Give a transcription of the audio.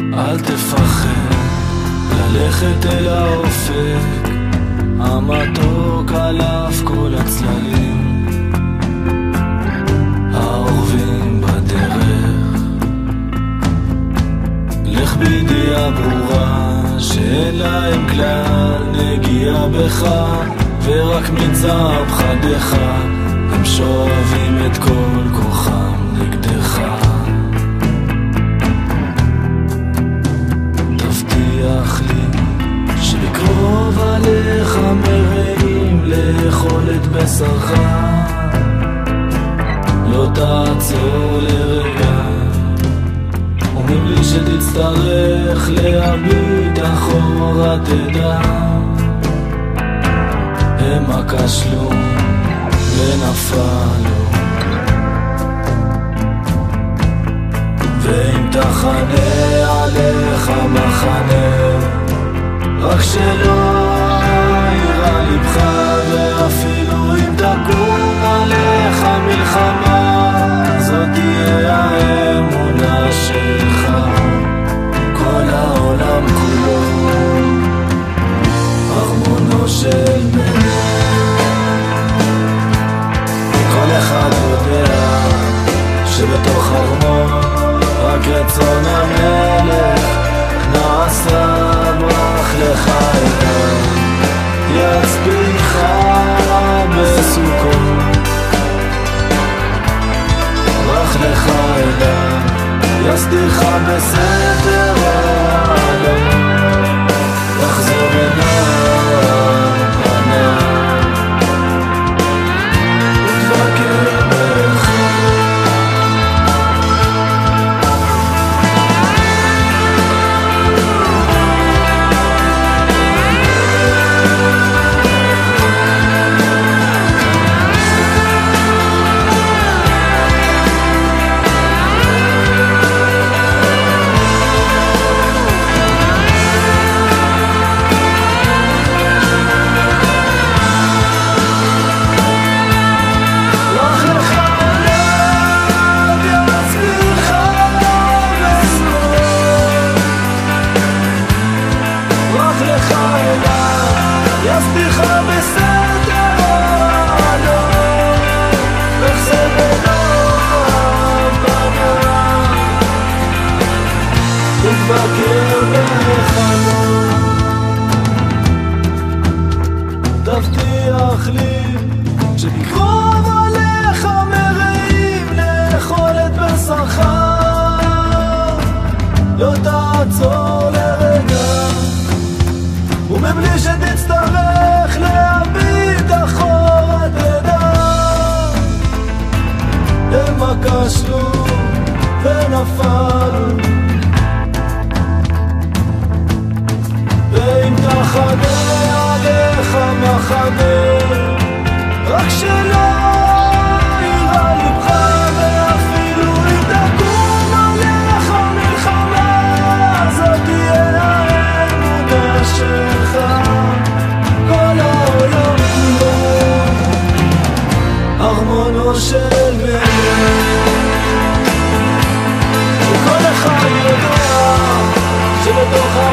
אל תפחד ללכת אל האופק, המתוק עליו כל הצללים העורבים בדרך. לך בידיעה ברורה שאין להם כלל נגיעה בך, ורק מצער פחדיך הם שואבים את כל כוחם נגדך. תבטיח לי שבקרוב עליך מרעים לאכול את בשרך, לא תעצור לרגע, אומרים לי שתצטרך להביט אחורה, תדע הם כשלו ונפלו, ואם תחנה עליך מחנה, רק שלא יירא לבך, ואפילו אם תקום עליך מלחמה, זאת תהיה האמונה שלך. כל העולם כולו ארמונו של מלך, כל אחד יודע שבתוך ארמון רק רצון המלך נעשה ברח לך אליו, יצביך בסוכות, ברח לך אליו, יסדיך בסתר העולם, תחזור אליו פניו ותבקר בך. תבטיח לי שבקרוב עליך מרעים לאכול את בשרך, לא תעצור לרגע, ומבלי שתצטרך להביט אחורה, תדע הם כשלו ונפלו, ואם תחנה עליך מחנה, רק שלא יירא לבך, ואפילו אם תקום עליך מלחמה, זאת תהיה האמונה שלך. כל העולם כולו ארמונו של מלך, וכל אחד יודע שבתוך